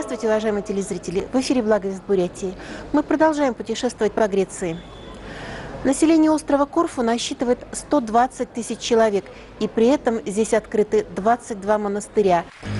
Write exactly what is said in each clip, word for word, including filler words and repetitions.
Здравствуйте, уважаемые телезрители! В эфире «Благовест Бурятии». Мы продолжаем путешествовать по Греции. Население острова Корфу насчитывает сто двадцать тысяч человек, и при этом здесь открыты двадцать два монастыря.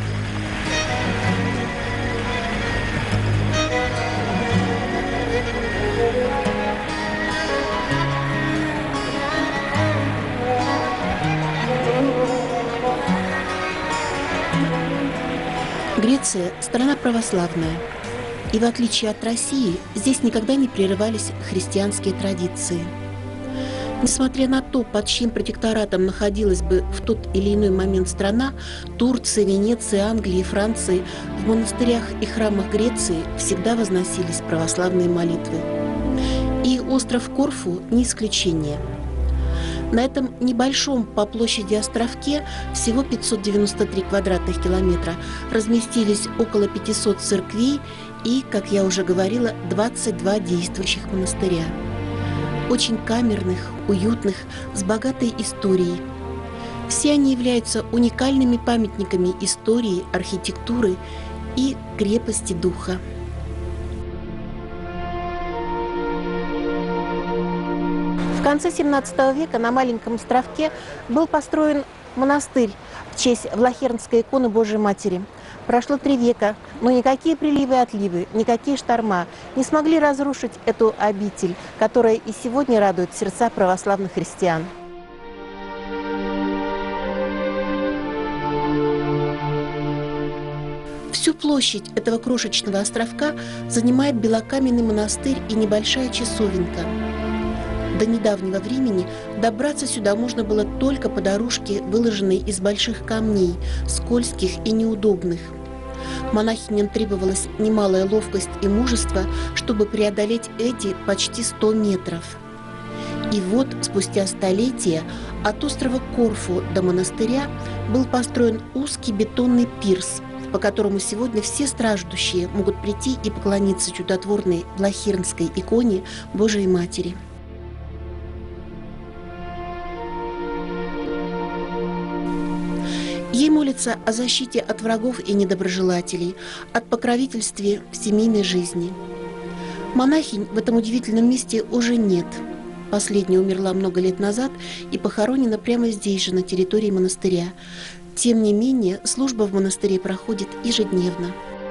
Греция – страна православная. И в отличие от России, здесь никогда не прерывались христианские традиции. Несмотря на то, под чьим протекторатом находилась бы в тот или иной момент страна, Турции, Венеции, Англии, Франции, в монастырях и храмах Греции всегда возносились православные молитвы. И остров Корфу не исключение. На этом небольшом по площади островке, всего пятьсот девяносто три квадратных километра, разместились около пятисот церквей и, как я уже говорила, двадцать два действующих монастыря. Очень камерных, уютных, с богатой историей. Все они являются уникальными памятниками истории, архитектуры и крепости духа. В конце семнадцатого века на маленьком островке был построен монастырь в честь Влахернской иконы Божией Матери. Прошло три века, но никакие приливы и отливы, никакие шторма не смогли разрушить эту обитель, которая и сегодня радует сердца православных христиан. Всю площадь этого крошечного островка занимает белокаменный монастырь и небольшая часовенка. До недавнего времени добраться сюда можно было только по дорожке, выложенной из больших камней, скользких и неудобных. Монахиням требовалась немалая ловкость и мужество, чтобы преодолеть эти почти сто метров. И вот, спустя столетия, от острова Корфу до монастыря был построен узкий бетонный пирс, по которому сегодня все страждущие могут прийти и поклониться чудотворной Влахернской иконе Божией Матери. Ей молятся о защите от врагов и недоброжелателей, от покровительстве в семейной жизни. Монахинь в этом удивительном месте уже нет. Последняя умерла много лет назад и похоронена прямо здесь же, на территории монастыря. Тем не менее, служба в монастыре проходит ежедневно.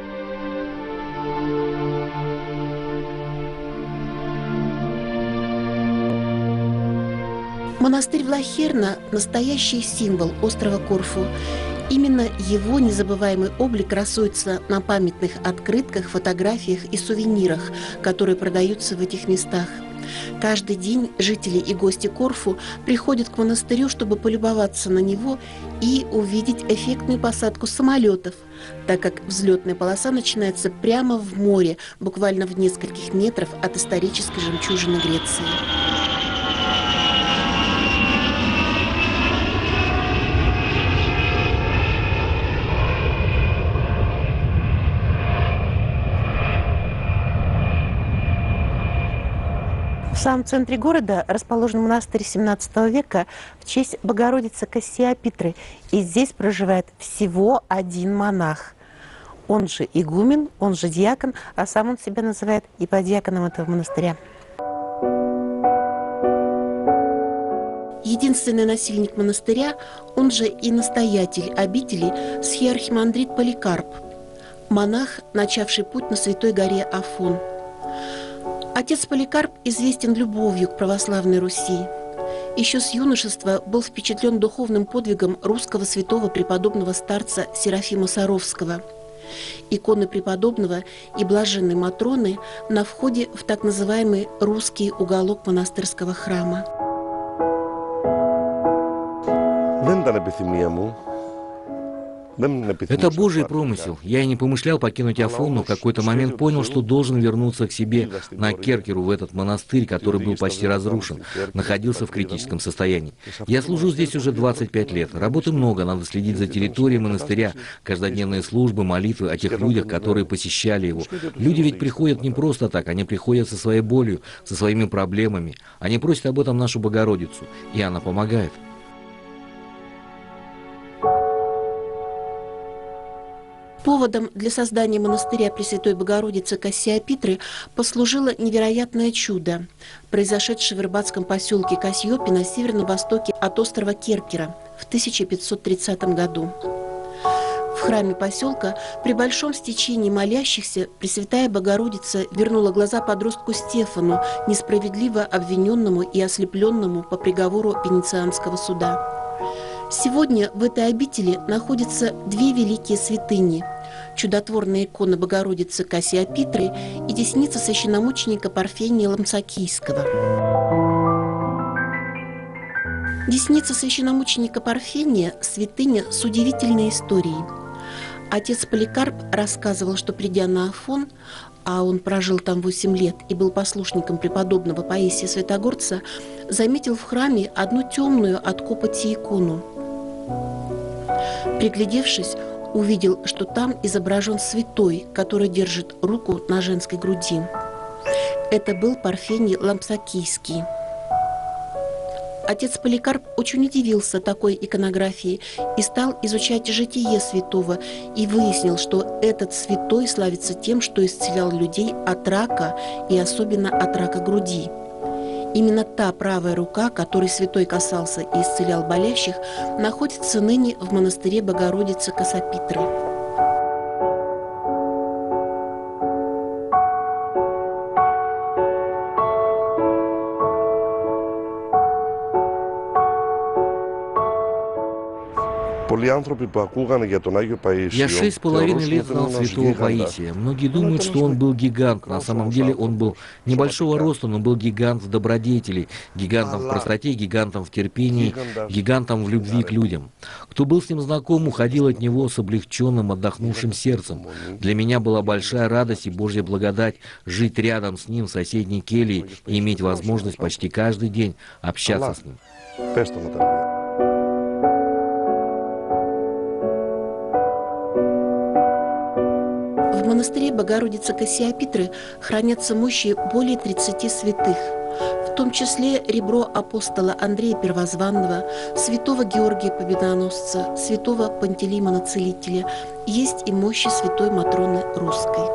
Монастырь Влахерна – настоящий символ острова Корфу. Именно его незабываемый облик красуется на памятных открытках, фотографиях и сувенирах, которые продаются в этих местах. Каждый день жители и гости Корфу приходят к монастырю, чтобы полюбоваться на него и увидеть эффектную посадку самолетов, так как взлетная полоса начинается прямо в море, буквально в нескольких метрах от исторической жемчужины Греции. В самом центре города расположен монастырь семнадцатого века в честь Богородицы Кассиопитры. И здесь проживает всего один монах. Он же игумен, он же диакон, а сам он себя называет иподиаконом этого монастыря. Единственный насельник монастыря, он же и настоятель обители, схиархимандрит Поликарп, монах, начавший путь на святой горе Афон. Отец Поликарп известен любовью к православной Руси. Еще с юношества был впечатлен духовным подвигом русского святого преподобного старца Серафима Саровского. Иконы преподобного и блаженной Матроны на входе в так называемый русский уголок монастырского храма. Это Божий промысел. Я и не помышлял покинуть Афон, но в какой-то момент понял, что должен вернуться к себе на Керкеру, в этот монастырь, который был почти разрушен, находился в критическом состоянии. Я служу здесь уже двадцать пять лет. Работы много, надо следить за территорией монастыря, каждодневные службы, молитвы о тех людях, которые посещали его. Люди ведь приходят не просто так, они приходят со своей болью, со своими проблемами. Они просят об этом нашу Богородицу, и она помогает. Поводом для создания монастыря Пресвятой Богородицы Кассиопитры послужило невероятное чудо, произошедшее в рыбацком поселке Кассиопи на северном востоке от острова Керкера в тысяча пятьсот тридцатом году. В храме поселка при большом стечении молящихся Пресвятая Богородица вернула глаза подростку Стефану, несправедливо обвиненному и ослепленному по приговору Венецианского суда. Сегодня в этой обители находятся две великие святыни – чудотворная икона Богородицы Кассиопитры и десница священномученика Парфения Лампсакийского. Десница священномученика Парфения – святыня с удивительной историей. Отец Поликарп рассказывал, что, придя на Афон, а он прожил там восемь лет и был послушником преподобного Паисия Святогорца, заметил в храме одну темную от копоти икону. Приглядевшись, увидел, что там изображен святой, который держит руку на женской груди. Это был Парфений Лампсакийский. Отец Поликарп очень удивился такой иконографии и стал изучать житие святого и выяснил, что этот святой славится тем, что исцелял людей от рака и особенно от рака груди. Именно та правая рука, которой святой касался и исцелял болящих, находится ныне в монастыре Богородицы Кассиопитры. Я шесть с половиной лет знал святого Паисия. Многие думают, что он был гигант. На самом деле он был небольшого роста, но был гигант в добродетели, гигантом в простоте, гигантом в терпении, гигантом в любви к людям. Кто был с ним знаком, уходил от него с облегченным, отдохнувшим сердцем. Для меня была большая радость и Божья благодать жить рядом с ним в соседней келье и иметь возможность почти каждый день общаться с ним. В монастыре Богородицы Кассиопитры хранятся мощи более тридцати святых, в том числе ребро апостола Андрея Первозванного, святого Георгия Победоносца, святого Пантелеймона Целителя. Есть и мощи святой Матроны Русской.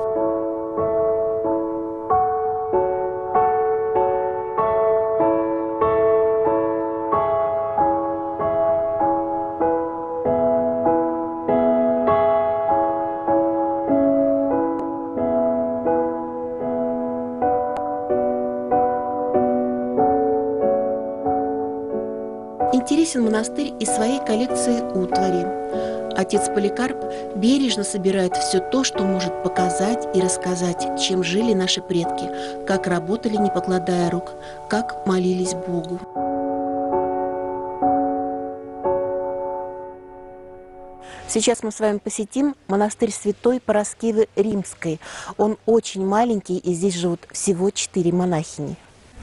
Интересен монастырь и своей коллекцией утвари. Отец Поликарп бережно собирает все то, что может показать и рассказать, чем жили наши предки, как работали, не покладая рук, как молились Богу. Сейчас мы с вами посетим монастырь Святой Параскевы Римской. Он очень маленький, и здесь живут всего четыре монахини.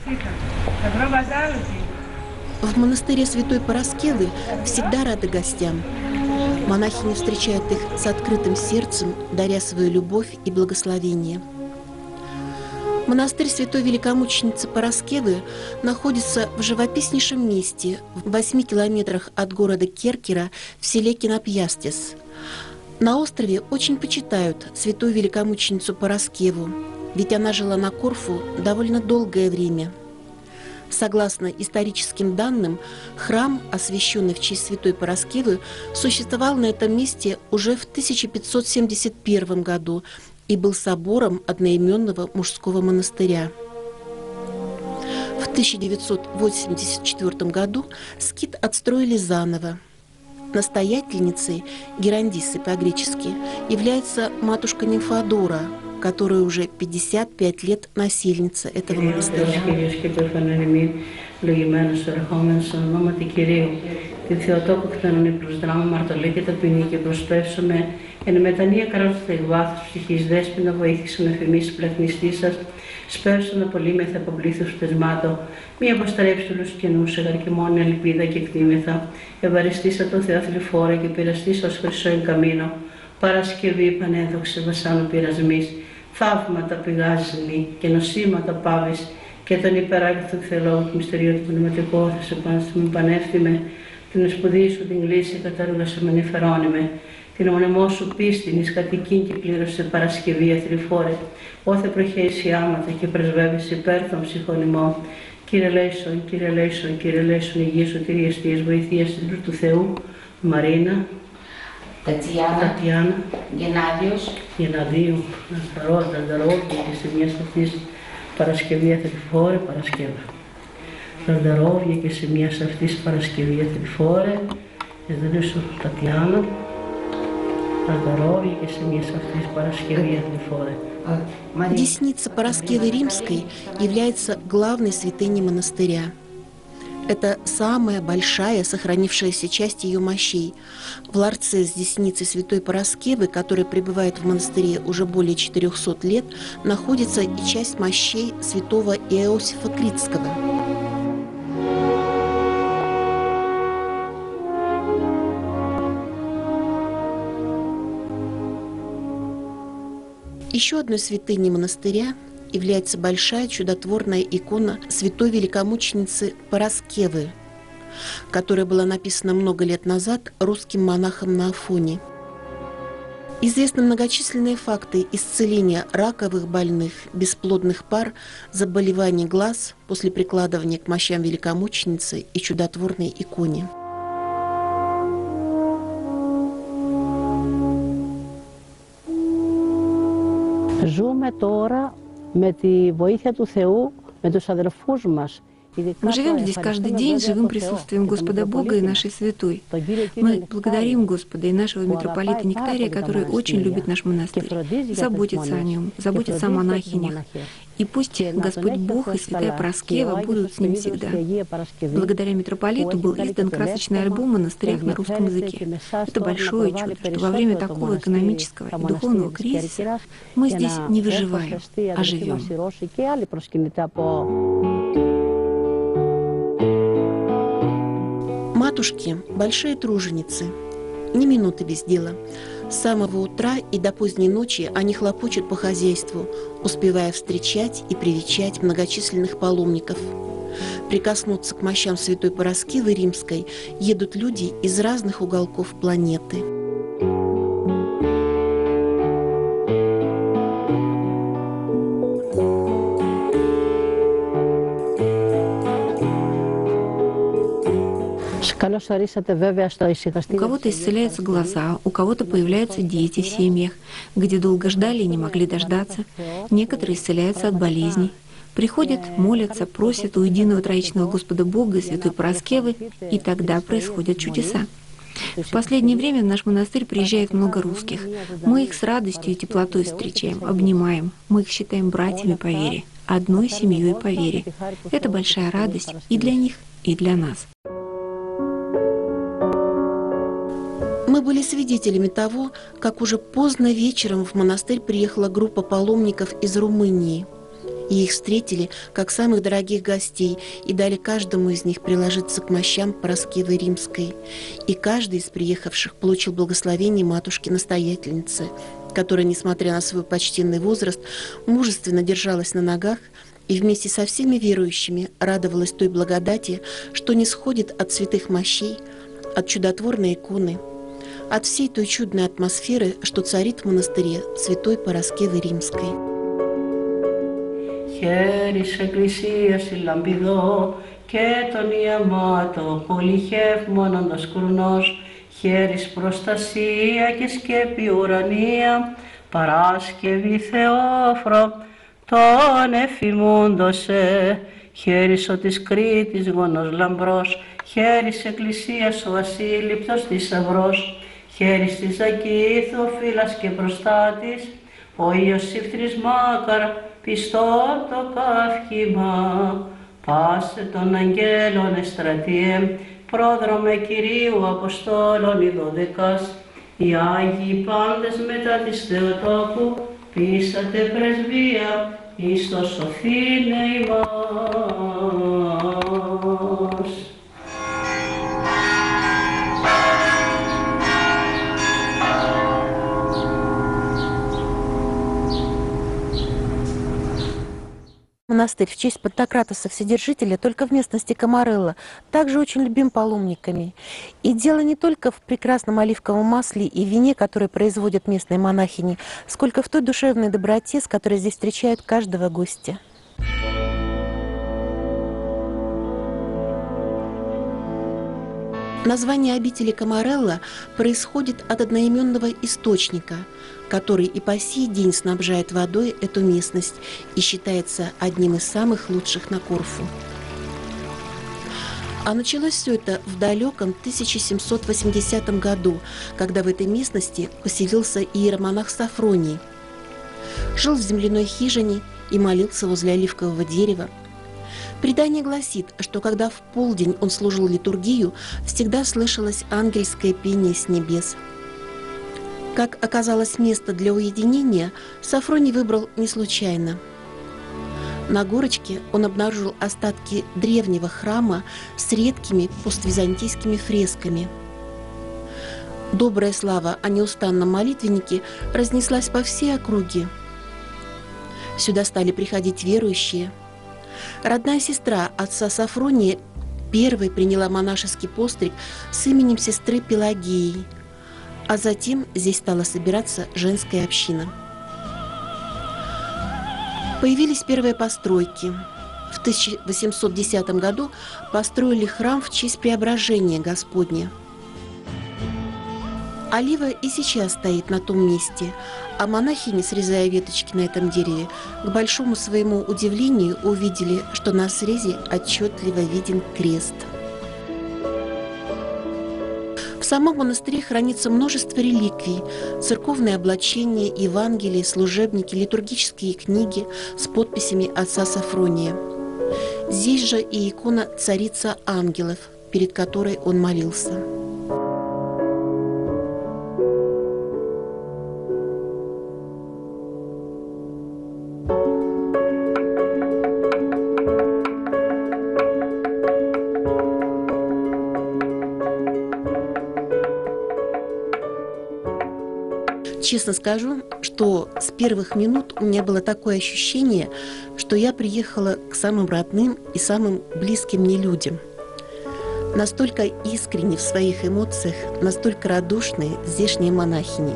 В монастыре Святой Параскевы всегда рады гостям. Монахини встречают их с открытым сердцем, даря свою любовь и благословение. Монастырь Святой Великомученицы Параскевы находится в живописнейшем месте, в восьми километрах от города Керкера в селе Кинопьястис. На острове очень почитают Святую Великомученицу Параскеву, ведь она жила на Корфу довольно долгое время. Согласно историческим данным, храм, освященный в честь святой Параскевы, существовал на этом месте уже в тысяча пятьсот семьдесят первом году и был собором одноименного мужского монастыря. В тысяча девятьсот восемьдесят четвёртом году скит отстроили заново. Настоятельницей, Герандиссой по-гречески, является матушка Нимфодора, которая уже пятьдесят пять лет насельница этого монастыря. Τη Θεοτόκο κτένωνε προς δράμα μαρτωλή και ταπεινή και προσπεύσαμε εν μετανία καρός του Θεϊβάθους ψυχής δέσποινα βοήθησαν εφημίσεις πλαθνιστής σας σπεύσαν απολύμεθα από πλήθους θεσμάτων μη αποστρέψτουλους καινούς εγαρκημόνια ελπίδα και κτήμεθα ευαριστήσα το Θεαθλιφόρα και πειραστήσα ως χρυσό εγκαμίνο Παρασκευή πανέδοξε βασάνου πειρασμής θαύματα πηγάζεις μη και νοσήματα πάβεις και τον υπεράγηθο Θεολόγο του μυστηριού του πνευματικού θα σε πανεύθυμε του την σπουδή σου την κλίση κατάργασαμενη φερόνιμε, την ονεμό σου πίστην εις κατοικήν και πλήρωσε Παρασκευή αθρηφόρε, όθε προχέησι άματα και πρεσβεύεις υπέρ των ψυχών. Κύριε Λέησον, Κύριε Λέησον, Κύριε Λέησον, υγεία σωτηρίας της βοηθείας του Θεού, Μαρίνα, Τατιάνα, Τατιάνα, Γενάδιος, Γεναδίου, Νασταρό, Δανταρό και σε μια αυτής Παρασκευή αθρηφόρε, Παρασκεύα. Δανταρόβια και σε μια αυτής Παρασκευή αθρηφόρε, Εδρύσου Τατιάνα, Дороги, если не совсем Параскеве Атмифоры. Десница Параскевы Римской является главной святыней монастыря. Это самая большая сохранившаяся часть ее мощей. В ларце с десницей святой Параскевы, которая пребывает в монастыре уже более четырехсот лет, находится и часть мощей святого Иосифа Критского. Еще одной святыней монастыря является большая чудотворная икона святой великомученицы Параскевы, которая была написана много лет назад русским монахом на Афоне. Известны многочисленные факты исцеления раковых больных, бесплодных пар, заболеваний глаз после прикладывания к мощам великомученицы и чудотворной иконе. Ζούμε τώρα με τη βοήθεια του Θεού, με τους αδελφούς μας. Мы живем здесь каждый день живым присутствием Господа Бога и нашей святой. Мы благодарим Господа и нашего митрополита Нектария, который очень любит наш монастырь, заботится о нем, заботится о монахинях. И пусть Господь Бог и святая Параскева будут с ним всегда. Благодаря митрополиту был издан красочный альбом о монастырях на русском языке. Это большое чудо, что во время такого экономического и духовного кризиса мы здесь не выживаем, а живем. Матушки – большие труженицы, ни минуты без дела. С самого утра и до поздней ночи они хлопочут по хозяйству, успевая встречать и привечать многочисленных паломников. Прикоснуться к мощам святой Параскевы Римской едут люди из разных уголков планеты. У кого-то исцеляются глаза, у кого-то появляются дети в семьях, где долго ждали и не могли дождаться. Некоторые исцеляются от болезней. Приходят, молятся, просят у единого троичного Господа Бога и святой Параскевы, и тогда происходят чудеса. В последнее время в наш монастырь приезжает много русских. Мы их с радостью и теплотой встречаем, обнимаем. Мы их считаем братьями по вере, одной семьей по вере. Это большая радость и для них, и для нас. Мы были свидетелями того, как уже поздно вечером в монастырь приехала группа паломников из Румынии. И их встретили как самых дорогих гостей и дали каждому из них приложиться к мощам Параскевы Римской. И каждый из приехавших получил благословение матушки-настоятельницы, которая, несмотря на свой почтенный возраст, мужественно держалась на ногах и вместе со всеми верующими радовалась той благодати, что нисходит от святых мощей, от чудотворной иконы, от всей той чудной атмосферы, что царит в монастыре святой Параскевы Римской. Χέρις εκκλησίας συλλαμπιδό και τον ιαμάτο πολυχεύμονοντας κουρνός, χέρις προστασία και σκέπη ουρανία, Παράσκευη Θεόφρο, τον εφημούντωσε, χέρις ο της Κρήτης γονός λαμπρός, χέρις εκκλησίας ο ασύλληπτος θησαυρός, χέρις της Ζακήθου φύλας και προστάτης, ο Ιωσήφ Τρισμάκαρ, πιστό το καύχημα, πάσε των αγγέλων εστρατείε, πρόδρομε Κυρίου Αποστόλων οι δωδεκάς, οι Άγιοι πάντες μετά της Θεοτόκου, πείσατε πρεσβεία, εις το σωθήνε ημάς. В монастырь в честь Пантократуса Вседержителя только в местности Камарелла, также очень любим паломниками. И дело не только в прекрасном оливковом масле и вине, которое производят местные монахини, сколько в той душевной доброте, с которой здесь встречают каждого гостя. Название обители Камарелла происходит от одноименного источника, который и по сей день снабжает водой эту местность и считается одним из самых лучших на Корфу. А началось все это в далеком тысяча семьсот восьмидесятом году, когда в этой местности поселился иеромонах Сафроний. Жил в земляной хижине и молился возле оливкового дерева. Предание гласит, что когда в полдень он служил литургию, всегда слышалось ангельское пение с небес. Как оказалось место для уединения, Сафроний выбрал не случайно. На горочке он обнаружил остатки древнего храма с редкими поствизантийскими фресками. Добрая слава о неустанном молитвеннике разнеслась по всей округе. Сюда стали приходить верующие. Родная сестра отца Сафрония первой приняла монашеский постриг с именем сестры Пелагеи, а затем здесь стала собираться женская община. Появились первые постройки. В тысяча восемьсот десятом году построили храм в честь Преображения Господня. Олива и сейчас стоит на том месте, а монахини, срезая веточки на этом дереве, к большому своему удивлению увидели, что на срезе отчетливо виден крест. В самом монастыре хранится множество реликвий, церковные облачения, Евангелия, служебники, литургические книги с подписями отца Сафрония. Здесь же и икона Царица Ангелов, перед которой он молился. Честно скажу, что с первых минут у меня было такое ощущение, что я приехала к самым родным и самым близким мне людям. Настолько искренне в своих эмоциях, настолько радушные здешние монахини.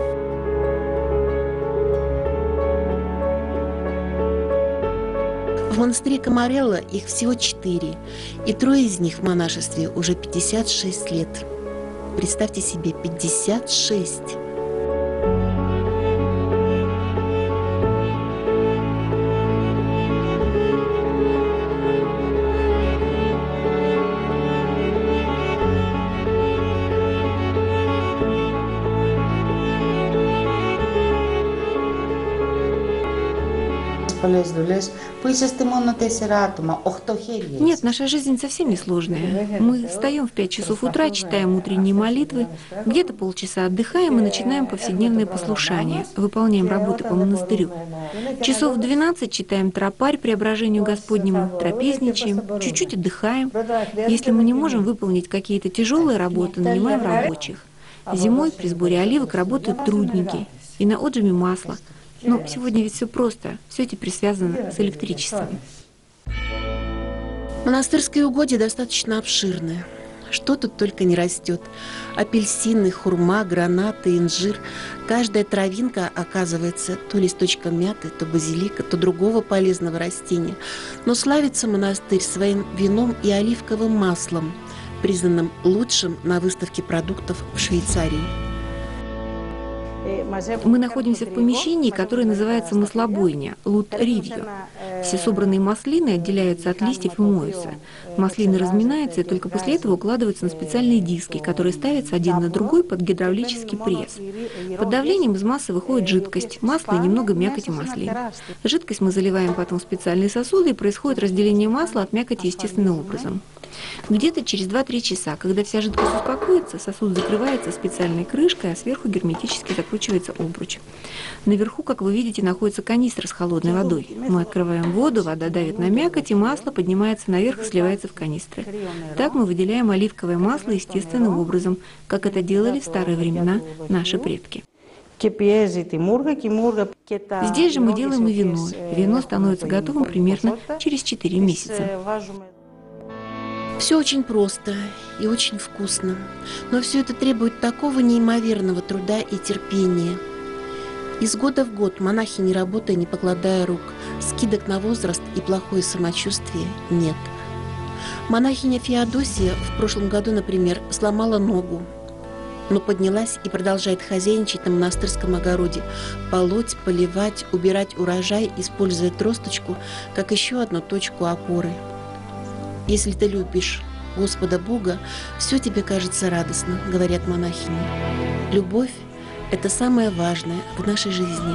В монастыре Камарелла их всего четыре, и трое из них в монашестве уже пятьдесят шесть лет. Представьте себе, пятьдесят шесть! Нет, наша жизнь совсем не сложная. Мы встаем в пять часов утра, читаем утренние молитвы, где-то полчаса отдыхаем и начинаем повседневные послушания, выполняем работы по монастырю. Часов в двенадцать читаем тропарь Преображению Господнему, трапезничаем, чуть-чуть отдыхаем. Если мы не можем выполнить какие-то тяжелые работы, нанимаем рабочих. Зимой при сборе оливок работают трудники и на отжиме масла. Но сегодня ведь все просто, все теперь связано с электричеством. Монастырские угодья достаточно обширные. Что тут только не растет. Апельсины, хурма, гранаты, инжир. Каждая травинка оказывается то листочком мяты, то базилика, то другого полезного растения. Но славится монастырь своим вином и оливковым маслом, признанным лучшим на выставке продуктов в Швейцарии. Мы находимся в помещении, которое называется маслобойня, лут-ривью. Все собранные маслины отделяются от листьев и моются. Маслины разминаются и только после этого укладываются на специальные диски, которые ставятся один на другой под гидравлический пресс. Под давлением из массы выходит жидкость, масло и немного мякоти маслин. Жидкость мы заливаем потом в специальные сосуды, и происходит разделение масла от мякоти естественным образом. Где-то через два-три часа, когда вся жидкость успокоится, сосуд закрывается специальной крышкой, а сверху герметически закручивается обруч. Наверху, как вы видите, находится канистра с холодной водой. Мы открываем воду, вода давит на мякоть, и масло поднимается наверх и сливается в канистры. Так мы выделяем оливковое масло естественным образом, как это делали в старые времена наши предки. Здесь же мы делаем и вино. Вино становится готовым примерно через четыре месяца. Все очень просто и очень вкусно, но все это требует такого неимоверного труда и терпения. Из года в год монахи, не работая, не покладая рук, скидок на возраст и плохое самочувствие нет. Монахиня Феодосия в прошлом году, например, сломала ногу, но поднялась и продолжает хозяйничать на монастырском огороде, полоть, поливать, убирать урожай, используя тросточку как еще одну точку опоры. Если ты любишь Господа Бога, все тебе кажется радостно, говорят монахини. Любовь – это самое важное в нашей жизни.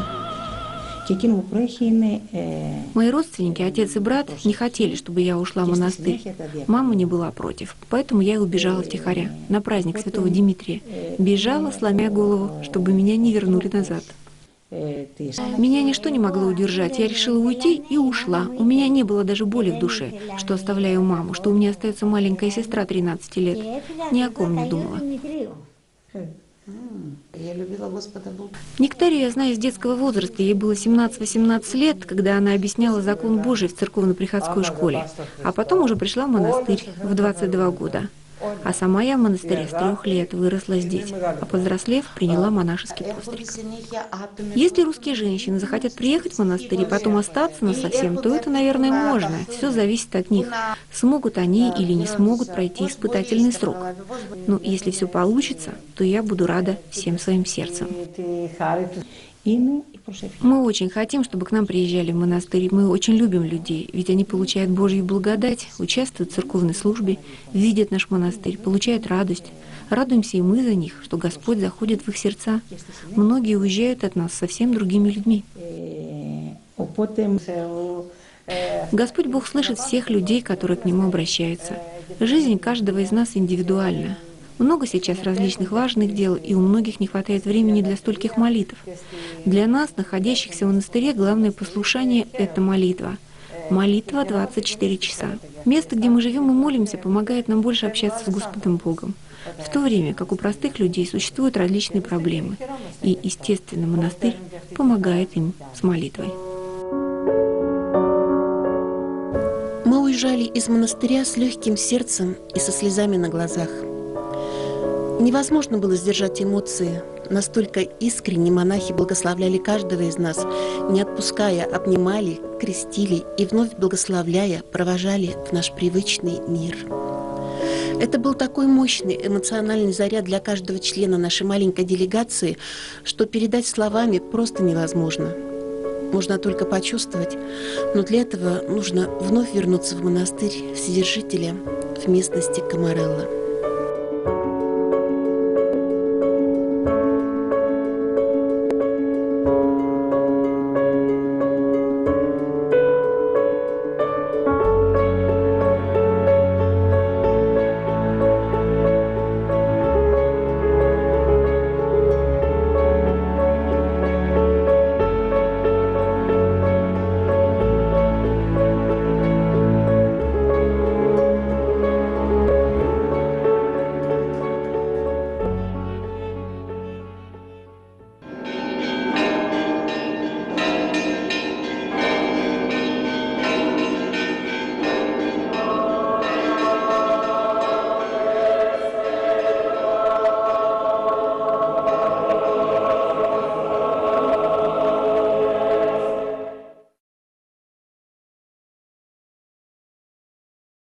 Мои родственники, отец и брат, не хотели, чтобы я ушла в монастырь. Мама не была против, поэтому я и убежала втихаря на праздник Святого Димитрия. Бежала, сломя голову, чтобы меня не вернули назад. Меня ничто не могло удержать. Я решила уйти и ушла. У меня не было даже боли в душе, что оставляю маму, что у меня остается маленькая сестра тринадцати лет. Ни о ком не думала. Я любила Господа Бога. Нектарию я знаю с детского возраста. Ей было семнадцать-восемнадцать лет, когда она объясняла закон Божий в церковно-приходской школе. А потом уже пришла в монастырь в двадцать два года. А сама я в монастыре с трех лет выросла здесь, а повзрослев, приняла монашеский постриг. Если русские женщины захотят приехать в монастырь и потом остаться насовсем, то это, наверное, можно. Все зависит от них. Смогут они или не смогут пройти испытательный срок. Но если все получится, то я буду рада всем своим сердцем. Мы очень хотим, чтобы к нам приезжали в монастырь. Мы очень любим людей, ведь они получают Божью благодать, участвуют в церковной службе, видят наш монастырь, получают радость. Радуемся и мы за них, что Господь заходит в их сердца. Многие уезжают от нас совсем другими людьми. Господь Бог слышит всех людей, которые к Нему обращаются. Жизнь каждого из нас индивидуальна. Много сейчас различных важных дел, и у многих не хватает времени для стольких молитв. Для нас, находящихся в монастыре, главное послушание — это молитва. Молитва двадцать четыре часа. Место, где мы живем и молимся, помогает нам больше общаться с Господом Богом. В то время как у простых людей существуют различные проблемы. И, естественно, монастырь помогает им с молитвой. Мы уезжали из монастыря с легким сердцем и со слезами на глазах. Невозможно было сдержать эмоции. Настолько искренне монахи благословляли каждого из нас, не отпуская, обнимали, крестили и вновь благословляя, провожали в наш привычный мир. Это был такой мощный эмоциональный заряд для каждого члена нашей маленькой делегации, что передать словами просто невозможно. Можно только почувствовать, но для этого нужно вновь вернуться в монастырь Вседержителя в местности Камарелла.